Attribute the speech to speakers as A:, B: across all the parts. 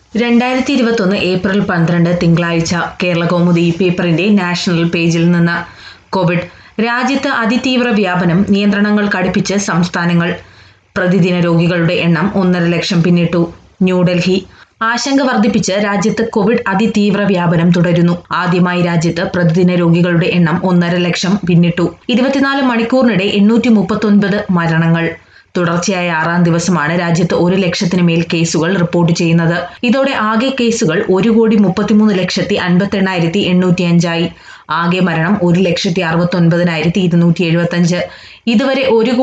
A: 2021 April 12 തിങ്കളാഴ്ച കേരളകൗമുദി പേപ്പറിന്റെ national പേജിൽ നിന്ന് കോവിഡ് രാജ്യത്ത് അതിതീവ്ര വ്യാപനം, നിയന്ത്രണങ്ങൾ കടുപ്പിച്ച് സംസ്ഥാനങ്ങൾ. പ്രതിദിന രോഗികളുടെ എണ്ണം 1.5 ലക്ഷം പിന്നിട്ടു. ന്യൂഡൽഹി ആശങ്ക വർദ്ധിപ്പിച്ച് രാജ്യത്ത് കോവിഡ് അതിതീവ്ര വ്യാപനം തുടരുന്നു. ആദ്യമായി രാജ്യത്ത് പ്രതിദിന രോഗികളുടെ എണ്ണം 1.5 ലക്ഷം പിന്നിട്ടു. 24 മണിക്കൂറിനിടെ 839 മരണങ്ങൾ. തുടർച്ചയായ 6-ാം ദിവസമാണ് രാജ്യത്ത് 1 ലക്ഷത്തിന് മേൽ കേസുകൾ റിപ്പോർട്ട് ചെയ്യുന്നത്. ഇതോടെ ആകെ കേസുകൾ 1,33,58,805 ആയി. ആകെ മരണം 1,69,275. ഇതുവരെ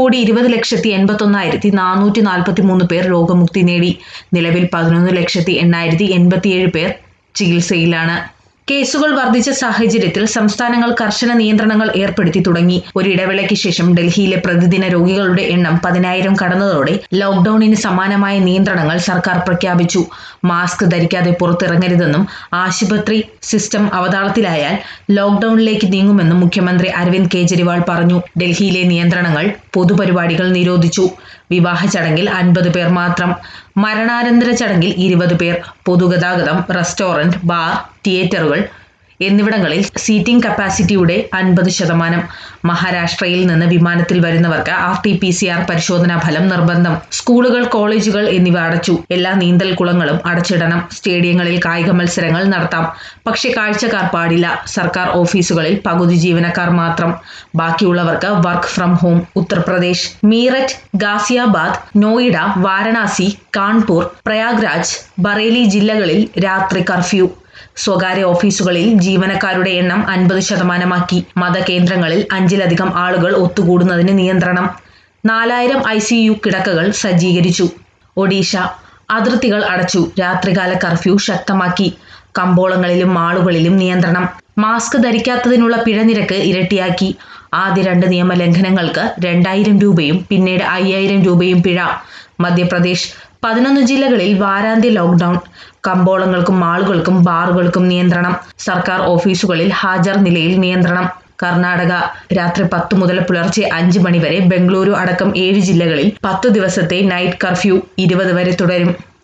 A: 1,20,81,443 പേർ രോഗമുക്തി നേടി. നിലവിൽ 11,08,87 പേർ ചികിത്സയിലാണ്. കേസുകൾ വർദ്ധിച്ച സാഹചര്യത്തിൽ സംസ്ഥാനങ്ങൾ കർശന നിയന്ത്രണങ്ങൾ ഏർപ്പെടുത്തി തുടങ്ങി. ഒരു ഇടവേളയ്ക്ക് ശേഷം ഡൽഹിയിലെ പ്രതിദിന രോഗികളുടെ എണ്ണം 10,000 കടന്നതോടെ ലോക്ഡൌണിന് സമാനമായ നിയന്ത്രണങ്ങൾ സർക്കാർ പ്രഖ്യാപിച്ചു. മാസ്ക് ധരിക്കാതെ പുറത്തിറങ്ങരുതെന്നും ആശുപത്രി സിസ്റ്റം അവതാളത്തിലായാൽ ലോക്ഡൌണിലേക്ക് നീങ്ങുമെന്നും മുഖ്യമന്ത്രി അരവിന്ദ് കെജ്രിവാൾ പറഞ്ഞു. ഡൽഹിയിലെ നിയന്ത്രണങ്ങൾ: പൊതുപരിപാടികൾ നിരോധിച്ചു. വിവാഹ ചടങ്ങിൽ 50 പേർ മാത്രം. മരണാനന്തര ചടങ്ങിൽ 20 പേർ. പൊതുഗതാഗതം, റെസ്റ്റോറന്റ്, ബാർ, തിയേറ്ററുകൾ എന്നിവിടങ്ങളിൽ സീറ്റിംഗ് കപ്പാസിറ്റിയുടെ 50%. മഹാരാഷ്ട്രയിൽ നിന്ന് വിമാനത്തിൽ വരുന്നവർക്ക് RT-PCR പരിശോധനാ ഫലം നിർബന്ധം. സ്കൂളുകൾ, കോളേജുകൾ എന്നിവ അടച്ചു. എല്ലാ നീന്തൽ കുളങ്ങളും അടച്ചിടണം. സ്റ്റേഡിയങ്ങളിൽ കായിക മത്സരങ്ങൾ നടത്താം, പക്ഷേ കാഴ്ചക്കാർ പാടില്ല. സർക്കാർ ഓഫീസുകളിൽ പകുതി ജീവനക്കാർ മാത്രം. ബാക്കിയുള്ളവർക്ക് work from home. Uttar Pradesh Meerut, Ghaziabad, Noida, Varanasi, Kanpur, Prayagraj, Bareilly ജില്ലകളിൽ രാത്രി കർഫ്യൂ. സ്വകാര്യ ഓഫീസുകളിൽ ജീവനക്കാരുടെ എണ്ണം 50%. മതകേന്ദ്രങ്ങളിൽ 5-ലധികം ആളുകൾ ഒത്തുകൂടുന്നതിന് നിയന്ത്രണം. 4000 ICU കിടക്കകൾ സജ്ജീകരിച്ചു. ഒഡീഷ അതിർത്തികൾ അടച്ചു. രാത്രികാല കർഫ്യൂ ശക്തമാക്കി. കമ്പോളങ്ങളിലും മാളുകളിലും നിയന്ത്രണം. മാസ്ക് ധരിക്കാത്തതിനുള്ള പിഴ നിരക്ക് ഇരട്ടിയാക്കി. ആദ്യ 2 നിയമലംഘനങ്ങൾക്ക് 2000 രൂപയും പിന്നീട് 5000 രൂപയും പിഴ. മധ്യപ്രദേശ് 11 ജില്ലകളിൽ വാരാന്ത്യ ലോക്ഡൌൺ. കമ്പോളങ്ങൾക്കും മാളുകൾക്കും ബാറുകൾക്കും നിയന്ത്രണം. സർക്കാർ ഓഫീസുകളിൽ ഹാജർ നിലയിൽ നിയന്ത്രണം. കർണാടക രാത്രി 10 മുതൽ പുലർച്ചെ 5 മണി വരെ. ബംഗളൂരു അടക്കം 7 ജില്ലകളിൽ 10 ദിവസത്തെ നൈറ്റ് കർഫ്യൂ 20 വരെ തുടരും.